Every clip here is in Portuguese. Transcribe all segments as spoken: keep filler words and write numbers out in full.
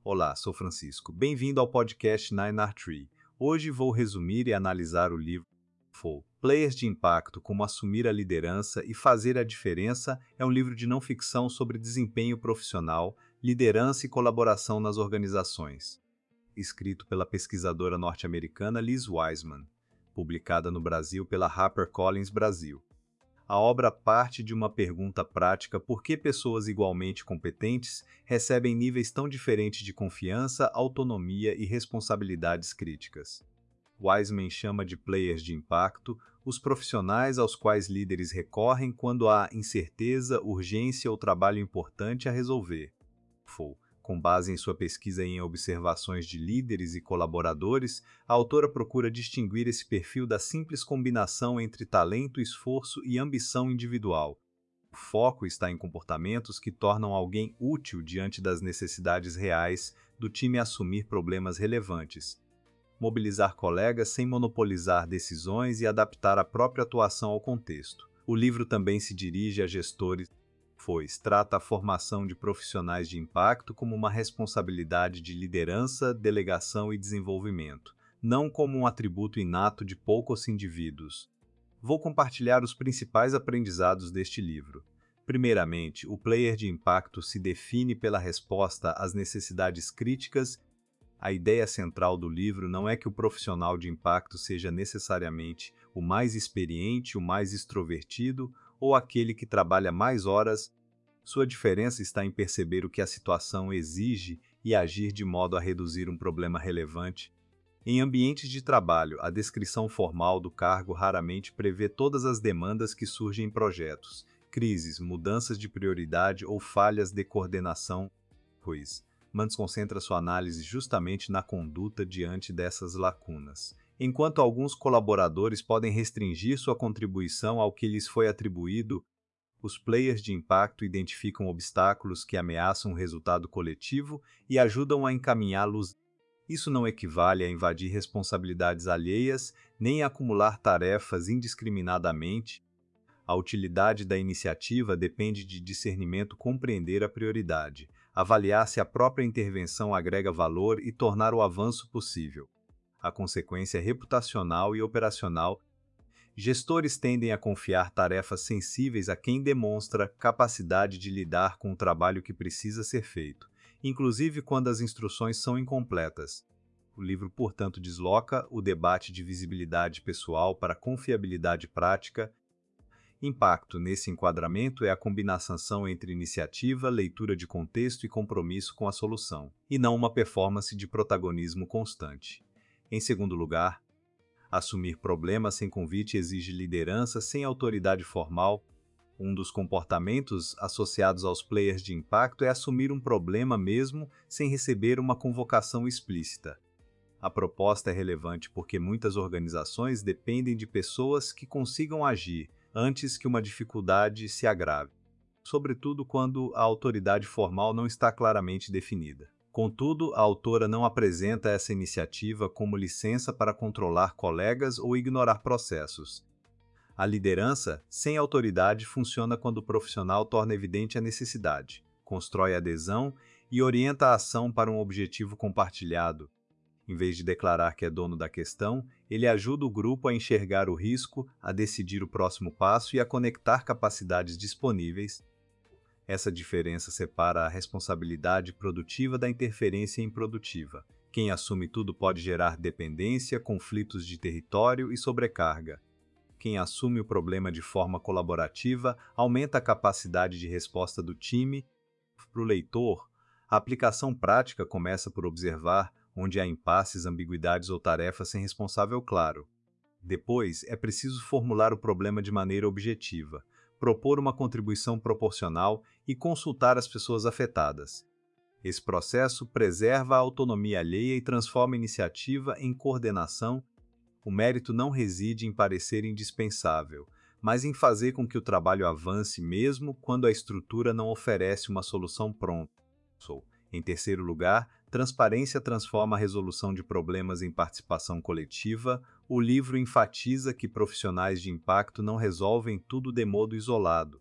Olá, sou Francisco. Bem-vindo ao podcast Nine R Tree. Hoje vou resumir e analisar o livro Full. Players de Impacto, como assumir a liderança e fazer a diferença é um livro de não ficção sobre desempenho profissional, liderança e colaboração nas organizações. Escrito pela pesquisadora norte-americana Liz Wiseman, publicada no Brasil pela HarperCollins Brasil. A obra parte de uma pergunta prática: por que pessoas igualmente competentes recebem níveis tão diferentes de confiança, autonomia e responsabilidades críticas? Wiseman chama de players de impacto os profissionais aos quais líderes recorrem quando há incerteza, urgência ou trabalho importante a resolver. Full. Com base em sua pesquisa e em observações de líderes e colaboradores, a autora procura distinguir esse perfil da simples combinação entre talento, esforço e ambição individual. O foco está em comportamentos que tornam alguém útil diante das necessidades reais do time assumir problemas relevantes, mobilizar colegas sem monopolizar decisões e adaptar a própria atuação ao contexto. O livro também se dirige a gestores, pois trata a formação de profissionais de impacto como uma responsabilidade de liderança, delegação e desenvolvimento, não como um atributo inato de poucos indivíduos. Vou compartilhar os principais aprendizados deste livro. Primeiramente, o player de impacto se define pela resposta às necessidades críticas. A ideia central do livro não é que o profissional de impacto seja necessariamente o mais experiente, o mais extrovertido ou aquele que trabalha mais horas. Sua diferença está em perceber o que a situação exige e agir de modo a reduzir um problema relevante. Em ambientes de trabalho, a descrição formal do cargo raramente prevê todas as demandas que surgem em projetos, crises, mudanças de prioridade ou falhas de coordenação, pois Mantz concentra sua análise justamente na conduta diante dessas lacunas. Enquanto alguns colaboradores podem restringir sua contribuição ao que lhes foi atribuído, os players de impacto identificam obstáculos que ameaçam o resultado coletivo e ajudam a encaminhá-los. Isso não equivale a invadir responsabilidades alheias, nem a acumular tarefas indiscriminadamente. A utilidade da iniciativa depende de discernimento, compreender a prioridade, avaliar se a própria intervenção agrega valor e tornar o avanço possível. A consequência é reputacional e operacional. Gestores tendem a confiar tarefas sensíveis a quem demonstra capacidade de lidar com o trabalho que precisa ser feito, inclusive quando as instruções são incompletas. O livro, portanto, desloca o debate de visibilidade pessoal para confiabilidade prática. Impacto, nesse enquadramento, é a combinação entre iniciativa, leitura de contexto e compromisso com a solução, e não uma performance de protagonismo constante. Em segundo lugar, assumir problemas sem convite exige liderança sem autoridade formal. Um dos comportamentos associados aos players de impacto é assumir um problema mesmo sem receber uma convocação explícita. A proposta é relevante porque muitas organizações dependem de pessoas que consigam agir antes que uma dificuldade se agrave, sobretudo quando a autoridade formal não está claramente definida. Contudo, a autora não apresenta essa iniciativa como licença para controlar colegas ou ignorar processos. A liderança, sem autoridade, funciona quando o profissional torna evidente a necessidade, constrói adesão e orienta a ação para um objetivo compartilhado. Em vez de declarar que é dono da questão, ele ajuda o grupo a enxergar o risco, a decidir o próximo passo e a conectar capacidades disponíveis. Essa diferença separa a responsabilidade produtiva da interferência improdutiva. Quem assume tudo pode gerar dependência, conflitos de território e sobrecarga. Quem assume o problema de forma colaborativa aumenta a capacidade de resposta do time. Para o leitor, a aplicação prática começa por observar onde há impasses, ambiguidades ou tarefas sem responsável claro. Depois, é preciso formular o problema de maneira objetiva, propor uma contribuição proporcional e consultar as pessoas afetadas. Esse processo preserva a autonomia alheia e transforma a iniciativa em coordenação. O mérito não reside em parecer indispensável, mas em fazer com que o trabalho avance mesmo quando a estrutura não oferece uma solução pronta. Em terceiro lugar, transparência transforma a resolução de problemas em participação coletiva. O livro enfatiza que profissionais de impacto não resolvem tudo de modo isolado.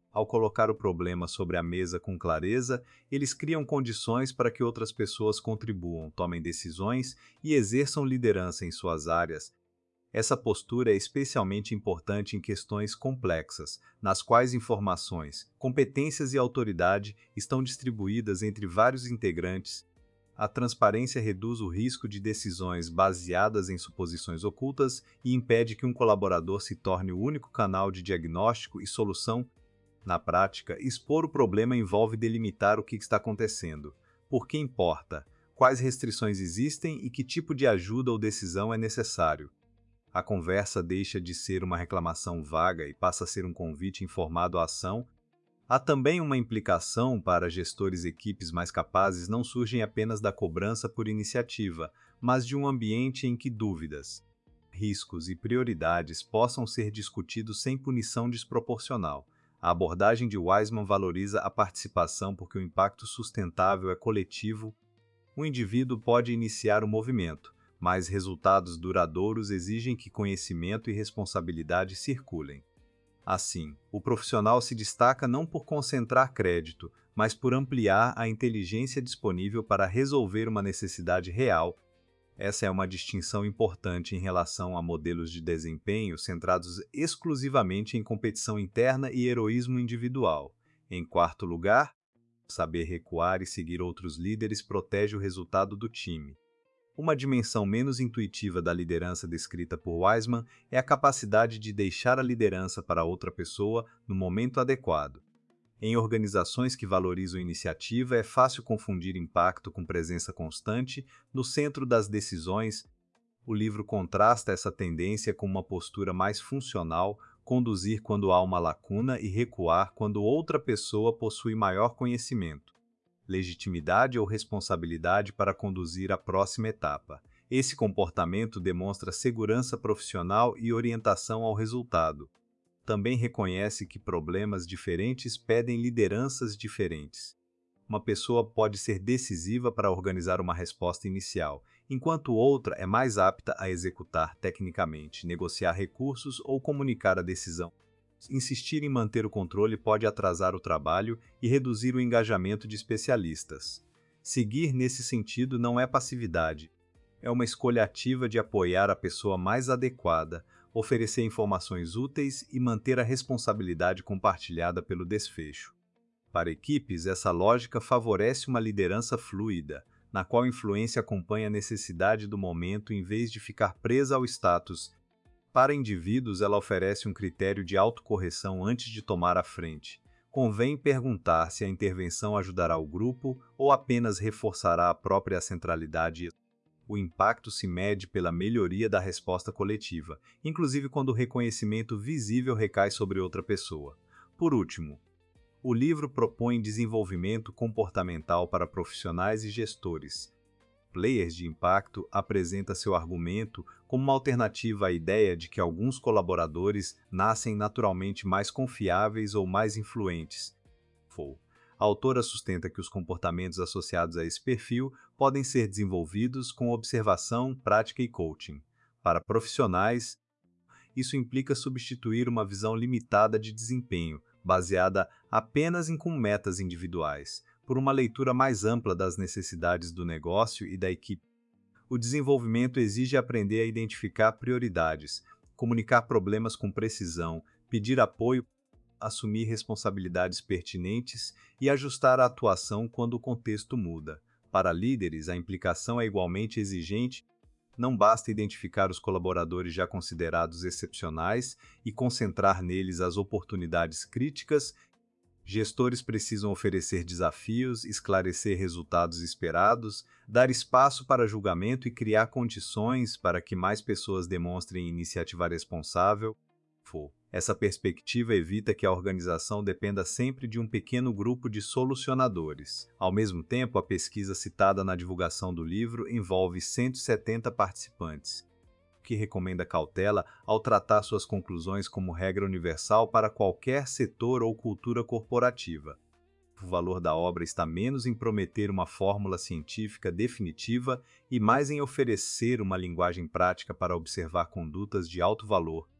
Ao colocar o problema sobre a mesa com clareza, eles criam condições para que outras pessoas contribuam, tomem decisões e exerçam liderança em suas áreas. Essa postura é especialmente importante em questões complexas, nas quais informações, competências e autoridade estão distribuídas entre vários integrantes. A transparência reduz o risco de decisões baseadas em suposições ocultas e impede que um colaborador se torne o único canal de diagnóstico e solução. Na prática, expor o problema envolve delimitar o que está acontecendo, por que importa, quais restrições existem e que tipo de ajuda ou decisão é necessário. A conversa deixa de ser uma reclamação vaga e passa a ser um convite informado à ação. Há também uma implicação para gestores e equipes mais capazes não surgem apenas da cobrança por iniciativa, mas de um ambiente em que dúvidas, riscos e prioridades possam ser discutidos sem punição desproporcional. A abordagem de Wiseman valoriza a participação porque o impacto sustentável é coletivo. O indivíduo pode iniciar o movimento, mas resultados duradouros exigem que conhecimento e responsabilidade circulem. Assim, o profissional se destaca não por concentrar crédito, mas por ampliar a inteligência disponível para resolver uma necessidade real. Essa é uma distinção importante em relação a modelos de desempenho centrados exclusivamente em competição interna e heroísmo individual. Em quarto lugar, saber recuar e seguir outros líderes protege o resultado do time. Uma dimensão menos intuitiva da liderança descrita por Wiseman é a capacidade de deixar a liderança para outra pessoa no momento adequado. Em organizações que valorizam iniciativa, é fácil confundir impacto com presença constante no centro das decisões. O livro contrasta essa tendência com uma postura mais funcional, conduzir quando há uma lacuna e recuar quando outra pessoa possui maior conhecimento, legitimidade ou responsabilidade para conduzir a próxima etapa. Esse comportamento demonstra segurança profissional e orientação ao resultado. Também reconhece que problemas diferentes pedem lideranças diferentes. Uma pessoa pode ser decisiva para organizar uma resposta inicial, enquanto outra é mais apta a executar tecnicamente, negociar recursos ou comunicar a decisão. Insistir em manter o controle pode atrasar o trabalho e reduzir o engajamento de especialistas. Seguir nesse sentido não é passividade. É uma escolha ativa de apoiar a pessoa mais adequada, oferecer informações úteis e manter a responsabilidade compartilhada pelo desfecho. Para equipes, essa lógica favorece uma liderança fluida, na qual a influência acompanha a necessidade do momento em vez de ficar presa ao status. Para indivíduos, ela oferece um critério de autocorreção antes de tomar a frente. Convém perguntar se a intervenção ajudará o grupo ou apenas reforçará a própria centralidade. O impacto se mede pela melhoria da resposta coletiva, inclusive quando o reconhecimento visível recai sobre outra pessoa. Por último, o livro propõe desenvolvimento comportamental para profissionais e gestores. Players de Impacto apresenta seu argumento como uma alternativa à ideia de que alguns colaboradores nascem naturalmente mais confiáveis ou mais influentes. A autora sustenta que os comportamentos associados a esse perfil podem ser desenvolvidos com observação, prática e coaching. Para profissionais, isso implica substituir uma visão limitada de desempenho, baseada apenas em com metas individuais, por uma leitura mais ampla das necessidades do negócio e da equipe. O desenvolvimento exige aprender a identificar prioridades, comunicar problemas com precisão, pedir apoio, assumir responsabilidades pertinentes e ajustar a atuação quando o contexto muda. Para líderes, a implicação é igualmente exigente. Não basta identificar os colaboradores já considerados excepcionais e concentrar neles as oportunidades críticas. Gestores precisam oferecer desafios, esclarecer resultados esperados, dar espaço para julgamento e criar condições para que mais pessoas demonstrem iniciativa responsável. Essa perspectiva evita que a organização dependa sempre de um pequeno grupo de solucionadores. Ao mesmo tempo, a pesquisa citada na divulgação do livro envolve cento e setenta participantes, o que recomenda cautela ao tratar suas conclusões como regra universal para qualquer setor ou cultura corporativa. O valor da obra está menos em prometer uma fórmula científica definitiva e mais em oferecer uma linguagem prática para observar condutas de alto valor.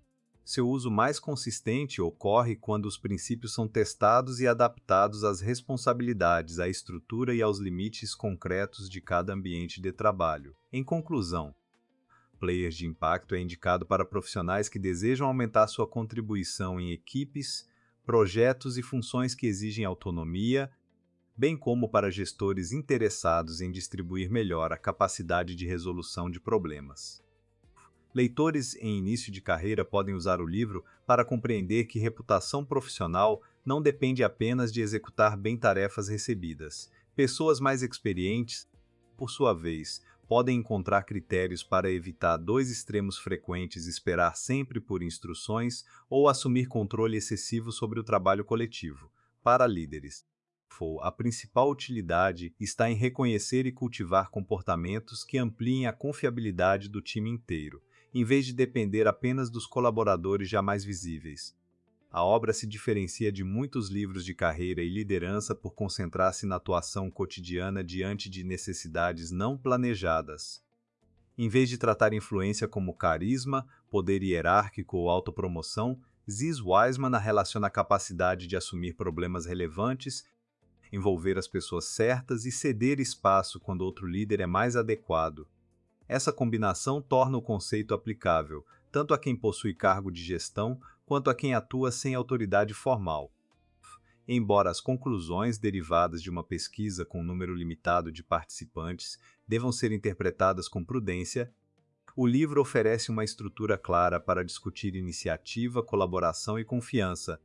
Seu uso mais consistente ocorre quando os princípios são testados e adaptados às responsabilidades, à estrutura e aos limites concretos de cada ambiente de trabalho. Em conclusão, Players de Impacto é indicado para profissionais que desejam aumentar sua contribuição em equipes, projetos e funções que exigem autonomia, bem como para gestores interessados em distribuir melhor a capacidade de resolução de problemas. Leitores em início de carreira podem usar o livro para compreender que reputação profissional não depende apenas de executar bem tarefas recebidas. Pessoas mais experientes, por sua vez, podem encontrar critérios para evitar dois extremos frequentes: esperar sempre por instruções ou assumir controle excessivo sobre o trabalho coletivo. Para líderes, a principal utilidade está em reconhecer e cultivar comportamentos que ampliem a confiabilidade do time inteiro, em vez de depender apenas dos colaboradores já mais visíveis. A obra se diferencia de muitos livros de carreira e liderança por concentrar-se na atuação cotidiana diante de necessidades não planejadas. Em vez de tratar influência como carisma, poder hierárquico ou autopromoção, Ziz Wiseman relaciona a capacidade de assumir problemas relevantes, envolver as pessoas certas e ceder espaço quando outro líder é mais adequado. Essa combinação torna o conceito aplicável tanto a quem possui cargo de gestão quanto a quem atua sem autoridade formal. Embora as conclusões derivadas de uma pesquisa com um número limitado de participantes devam ser interpretadas com prudência, o livro oferece uma estrutura clara para discutir iniciativa, colaboração e confiança.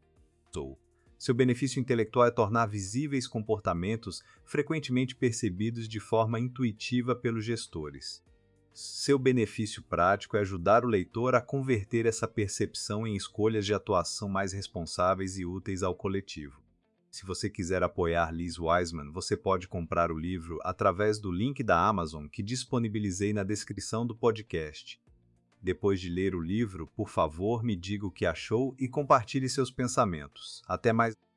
Seu benefício intelectual é tornar visíveis comportamentos frequentemente percebidos de forma intuitiva pelos gestores. Seu benefício prático é ajudar o leitor a converter essa percepção em escolhas de atuação mais responsáveis e úteis ao coletivo. Se você quiser apoiar Liz Wiseman, você pode comprar o livro através do link da Amazon que disponibilizei na descrição do podcast. Depois de ler o livro, por favor, me diga o que achou e compartilhe seus pensamentos. Até mais!